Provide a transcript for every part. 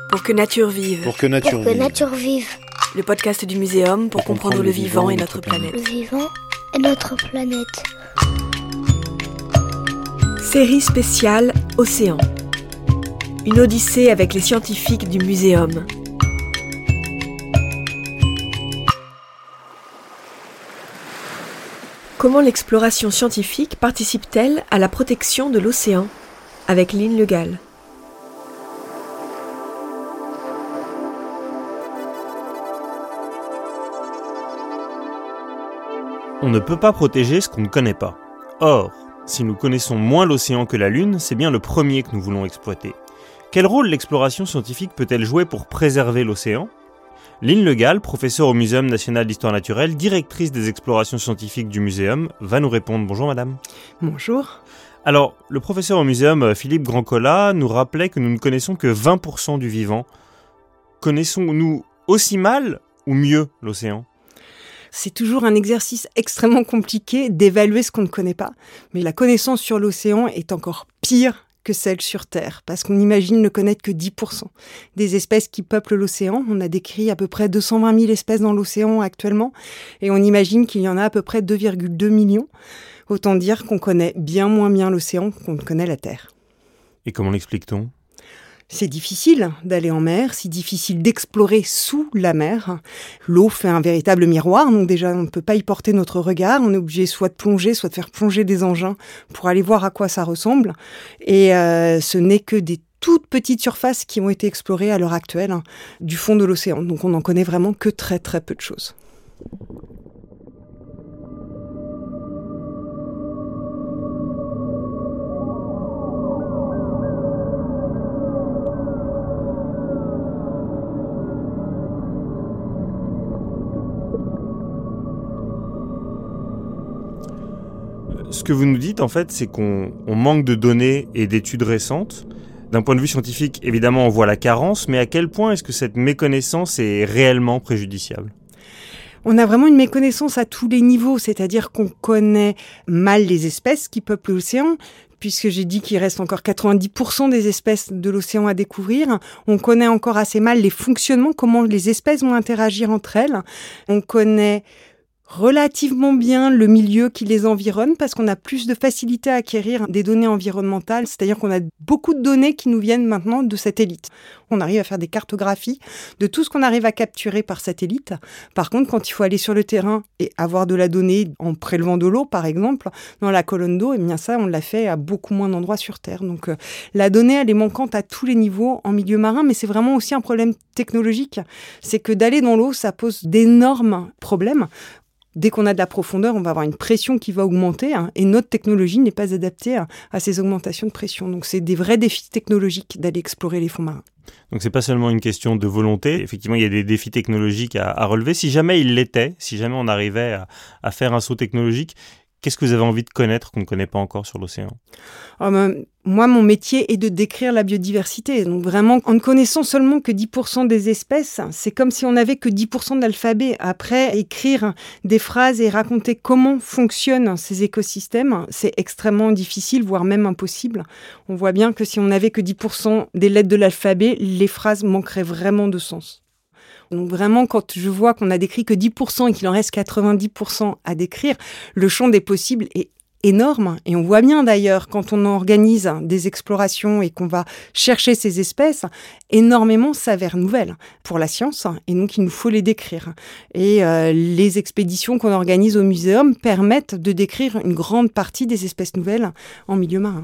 Pour que nature vive. Pour que nature vive. Le podcast du Muséum pour comprendre le vivant et notre planète. Le vivant et notre planète. Série spéciale Océan. Une odyssée avec les scientifiques du Muséum. Comment l'exploration scientifique participe-t-elle à la protection de l'océan ? Avec Lynn Le Gall. On ne peut pas protéger ce qu'on ne connaît pas. Or, si nous connaissons moins l'océan que la Lune, c'est bien le premier que nous voulons exploiter. Quel rôle l'exploration scientifique peut-elle jouer pour préserver l'océan ? Lynn Le Gall, professeure au Muséum national d'histoire naturelle, directrice des explorations scientifiques du Muséum, va nous répondre. Bonjour madame. Bonjour. Alors, le professeur au Muséum, Philippe Grandcola, nous rappelait que nous ne connaissons que 20% du vivant. Connaissons-nous aussi mal ou mieux l'océan ? C'est toujours un exercice extrêmement compliqué d'évaluer ce qu'on ne connaît pas. Mais la connaissance sur l'océan est encore pire que celle sur Terre, parce qu'on imagine ne connaître que 10% des espèces qui peuplent l'océan. On a décrit à peu près 220 000 espèces dans l'océan actuellement, et on imagine qu'il y en a à peu près 2,2 millions. Autant dire qu'on connaît bien moins bien l'océan qu'on ne connaît la Terre. Et comment l'explique-t-on ? C'est difficile d'aller en mer, c'est difficile d'explorer sous la mer. L'eau fait un véritable miroir, donc déjà on ne peut pas y porter notre regard. On est obligé soit de plonger, soit de faire plonger des engins pour aller voir à quoi ça ressemble. Et ce n'est que des toutes petites surfaces qui ont été explorées à l'heure actuelle du fond de l'océan. Donc on n'en connaît vraiment que très très peu de choses. Ce que vous nous dites, en fait, c'est qu'on manque de données et d'études récentes. D'un point de vue scientifique, évidemment, on voit la carence, mais à quel point est-ce que cette méconnaissance est réellement préjudiciable ? On a vraiment une méconnaissance à tous les niveaux, c'est-à-dire qu'on connaît mal les espèces qui peuplent l'océan, puisque j'ai dit qu'il reste encore 90% des espèces de l'océan à découvrir. On connaît encore assez mal les fonctionnements, comment les espèces vont interagir entre elles. On connaît relativement bien le milieu qui les environne parce qu'on a plus de facilité à acquérir des données environnementales, c'est-à-dire qu'on a beaucoup de données qui nous viennent maintenant de satellites. On arrive à faire des cartographies de tout ce qu'on arrive à capturer par satellite. Par contre, quand il faut aller sur le terrain et avoir de la donnée en prélevant de l'eau, par exemple, dans la colonne d'eau, eh bien ça, on l'a fait à beaucoup moins d'endroits sur Terre. Donc la donnée, elle est manquante à tous les niveaux en milieu marin, mais c'est vraiment aussi un problème technologique. C'est que d'aller dans l'eau, ça pose d'énormes problèmes. Dès qu'on a de la profondeur, on va avoir une pression qui va augmenter et notre technologie n'est pas adaptée à ces augmentations de pression. Donc c'est des vrais défis technologiques d'aller explorer les fonds marins. Donc c'est pas seulement une question de volonté, effectivement il y a des défis technologiques à relever. Si jamais il l'était, si jamais on arrivait à faire un saut technologique, qu'est-ce que vous avez envie de connaître qu'on ne connaît pas encore sur l'océan ? Moi, mon métier est de décrire la biodiversité. Donc vraiment, en ne connaissant seulement que 10% des espèces, c'est comme si on n'avait que 10% de l'alphabet. Après, écrire des phrases et raconter comment fonctionnent ces écosystèmes, c'est extrêmement difficile, voire même impossible. On voit bien que si on n'avait que 10% des lettres de l'alphabet, les phrases manqueraient vraiment de sens. Donc vraiment, quand je vois qu'on a décrit que 10% et qu'il en reste 90% à décrire, le champ des possibles est énorme. Et on voit bien d'ailleurs, quand on organise des explorations et qu'on va chercher ces espèces, énormément s'avèrent nouvelles pour la science. Et donc, il nous faut les décrire. Et les expéditions qu'on organise au Muséum permettent de décrire une grande partie des espèces nouvelles en milieu marin.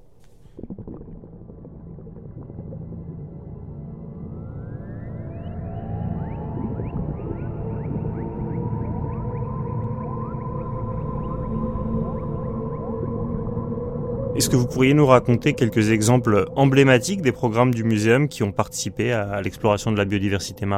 Est-ce que vous pourriez nous raconter quelques exemples emblématiques des programmes du Muséum qui ont participé à l'exploration de la biodiversité marine ?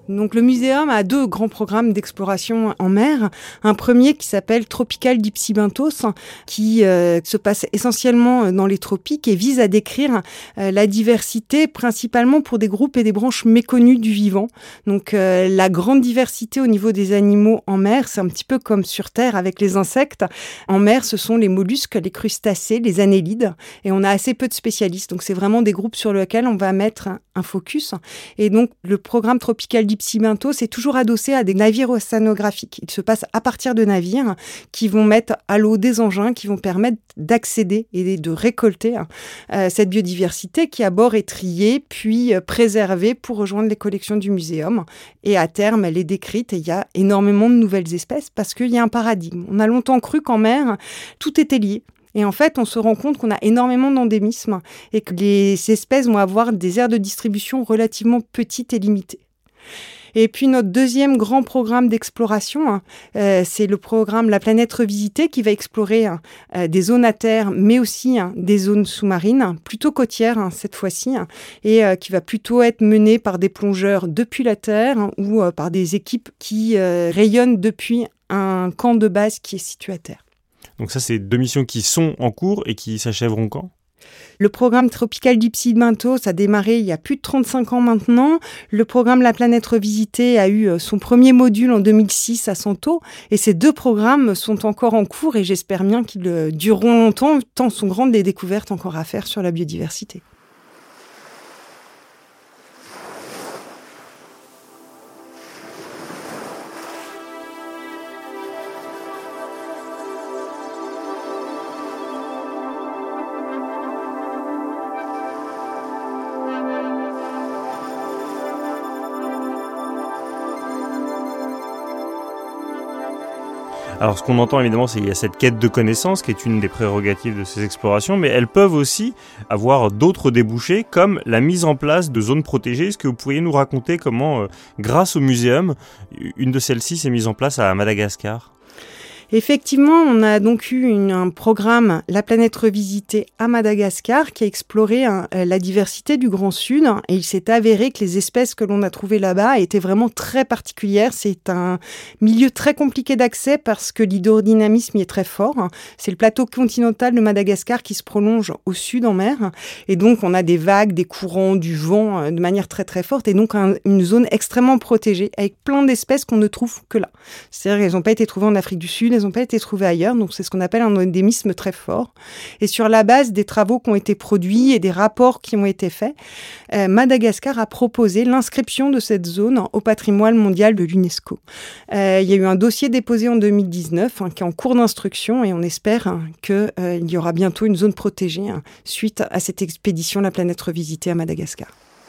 Donc le muséum a 2 grands programmes d'exploration en mer. Un premier qui s'appelle Tropical Deep Sea Bentos, qui se passe essentiellement dans les tropiques et vise à décrire la diversité, principalement pour des groupes et des branches méconnus du vivant. Donc la grande diversité au niveau des animaux en mer, c'est un petit peu comme sur Terre avec les insectes. En mer, ce sont les mollusques, les crustacés, les annélides, et on a assez peu de spécialistes. Donc c'est vraiment des groupes sur lesquels on va mettre un focus. Et donc le programme Tropical Deep Sea Bentos est toujours adossé à des navires océanographiques. Il se passe à partir de navires qui vont mettre à l'eau des engins qui vont permettre d'accéder et de récolter cette biodiversité qui à bord est triée puis préservée pour rejoindre les collections du muséum. Et à terme, elle est décrite et il y a énormément de nouvelles espèces parce qu'il y a un paradigme. On a longtemps cru qu'en mer, tout était lié. Et en fait, on se rend compte qu'on a énormément d'endémismes et que les espèces vont avoir des aires de distribution relativement petites et limitées. Et puis notre deuxième grand programme d'exploration, c'est le programme La Planète Revisitée qui va explorer des zones à terre, mais aussi des zones sous-marines, plutôt côtières cette fois-ci, et qui va plutôt être mené par des plongeurs depuis la Terre ou par des équipes qui rayonnent depuis un camp de base qui est situé à terre. Donc ça, c'est 2 missions qui sont en cours et qui s'achèveront quand ? Le programme Tropical Deep Sea Bentos a démarré il y a plus de 35 ans maintenant. Le programme La Planète Revisitée a eu son premier module en 2006 à Santo. Et ces 2 programmes sont encore en cours et j'espère bien qu'ils dureront longtemps, tant sont grandes les découvertes encore à faire sur la biodiversité. Alors ce qu'on entend évidemment, c'est qu'il y a cette quête de connaissances qui est une des prérogatives de ces explorations, mais elles peuvent aussi avoir d'autres débouchés comme la mise en place de zones protégées. Est-ce que vous pourriez nous raconter comment, grâce au muséum, une de celles-ci s'est mise en place à Madagascar ? Effectivement, on a donc eu un programme La Planète Revisitée à Madagascar qui a exploré la diversité du Grand Sud et il s'est avéré que les espèces que l'on a trouvées là-bas étaient vraiment très particulières. C'est un milieu très compliqué d'accès parce que l'hydrodynamisme y est très fort. C'est le plateau continental de Madagascar qui se prolonge au sud en mer et donc on a des vagues, des courants, du vent de manière très très forte et donc une zone extrêmement protégée avec plein d'espèces qu'on ne trouve que là. C'est-à-dire qu'elles n'ont pas été trouvées en Afrique du Sud, n'ont pas été trouvées ailleurs, donc c'est ce qu'on appelle un endémisme très fort. Et sur la base des travaux qui ont été produits et des rapports qui ont été faits, Madagascar a proposé l'inscription de cette zone au patrimoine mondial de l'UNESCO. Il y a eu un dossier déposé en 2019 qui est en cours d'instruction et on espère qu'il y aura bientôt une zone protégée suite à cette expédition La Planète Revisitée à Madagascar.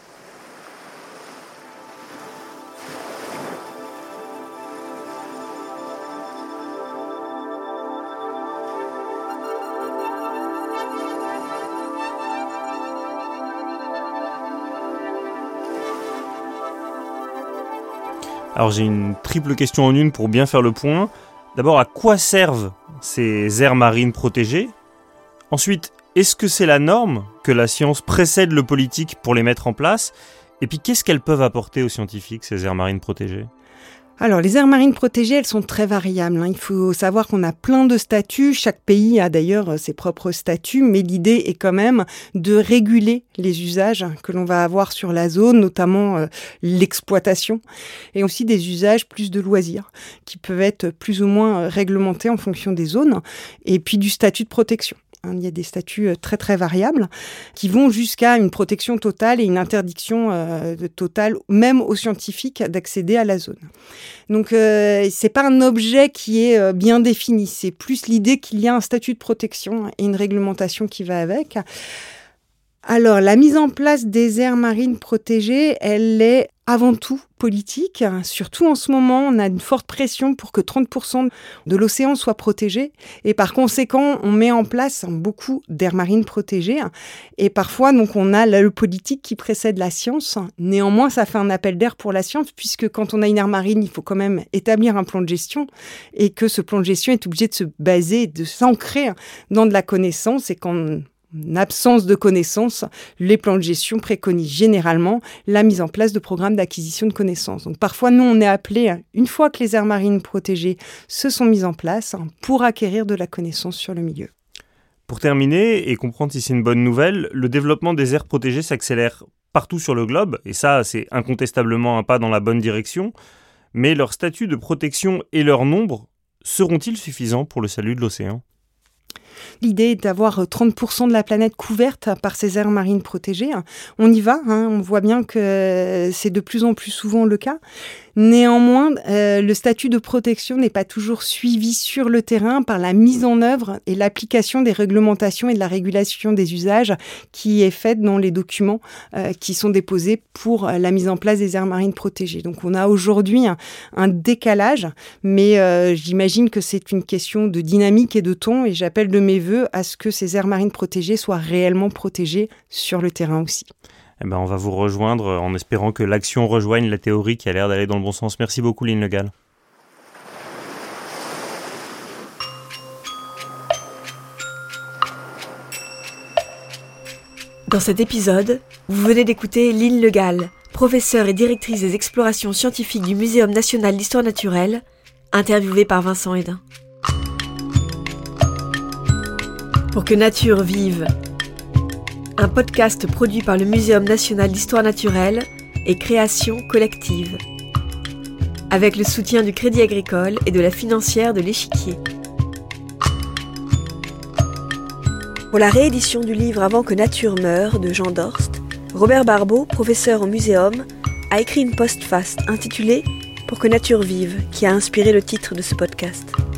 Alors j'ai une triple question en une pour bien faire le point. D'abord, à quoi servent ces aires marines protégées ? Ensuite, est-ce que c'est la norme que la science précède le politique pour les mettre en place ? Et puis qu'est-ce qu'elles peuvent apporter aux scientifiques, ces aires marines protégées ? Alors, les aires marines protégées, elles sont très variables. Il faut savoir qu'on a plein de statuts. Chaque pays a d'ailleurs ses propres statuts, mais l'idée est quand même de réguler les usages que l'on va avoir sur la zone, notamment l'exploitation, et aussi des usages plus de loisirs, qui peuvent être plus ou moins réglementés en fonction des zones, et puis du statut de protection. Il y a des statuts très très variables qui vont jusqu'à une protection totale et une interdiction totale, même aux scientifiques, d'accéder à la zone. Donc c'est pas un objet qui est bien défini, c'est plus l'idée qu'il y a un statut de protection et une réglementation qui va avec. Alors, la mise en place des aires marines protégées, elle est avant tout politique. Surtout en ce moment, on a une forte pression pour que 30% de l'océan soit protégé. Et par conséquent, on met en place beaucoup d'aires marines protégées. Et parfois, donc, on a le politique qui précède la science. Néanmoins, ça fait un appel d'air pour la science, puisque quand on a une aire marine, il faut quand même établir un plan de gestion. Et que ce plan de gestion est obligé de se baser, de s'ancrer dans de la connaissance. Et quand absence de connaissances, les plans de gestion préconisent généralement la mise en place de programmes d'acquisition de connaissances. Donc parfois, nous, on est appelés, une fois que les aires marines protégées se sont mises en place, pour acquérir de la connaissance sur le milieu. Pour terminer, et comprendre si c'est une bonne nouvelle, le développement des aires protégées s'accélère partout sur le globe, et ça, c'est incontestablement un pas dans la bonne direction, mais leur statut de protection et leur nombre seront-ils suffisants pour le salut de l'océan ? L'idée est d'avoir 30% de la planète couverte par ces aires marines protégées. On y va, on voit bien que c'est de plus en plus souvent le cas. Néanmoins, le statut de protection n'est pas toujours suivi sur le terrain par la mise en œuvre et l'application des réglementations et de la régulation des usages qui est faite dans les documents qui sont déposés pour la mise en place des aires marines protégées. Donc on a aujourd'hui un décalage, mais j'imagine que c'est une question de dynamique et de ton, et j'appelle de mes vœux à ce que ces aires marines protégées soient réellement protégées sur le terrain aussi. On va vous rejoindre en espérant que l'action rejoigne la théorie qui a l'air d'aller dans le bon sens. Merci beaucoup, Line Le Gall. Dans cet épisode, vous venez d'écouter Line Le Gall, professeure et directrice des explorations scientifiques du Muséum national d'histoire naturelle, interviewée par Vincent Hédin. Pour que nature vive, un podcast produit par le Muséum national d'histoire naturelle et création collective, avec le soutien du Crédit Agricole et de la financière de l'Échiquier. Pour la réédition du livre Avant que nature meure de Jean Dorst, Robert Barbeau, professeur au Muséum, a écrit une postface intitulée Pour que nature vive, qui a inspiré le titre de ce podcast.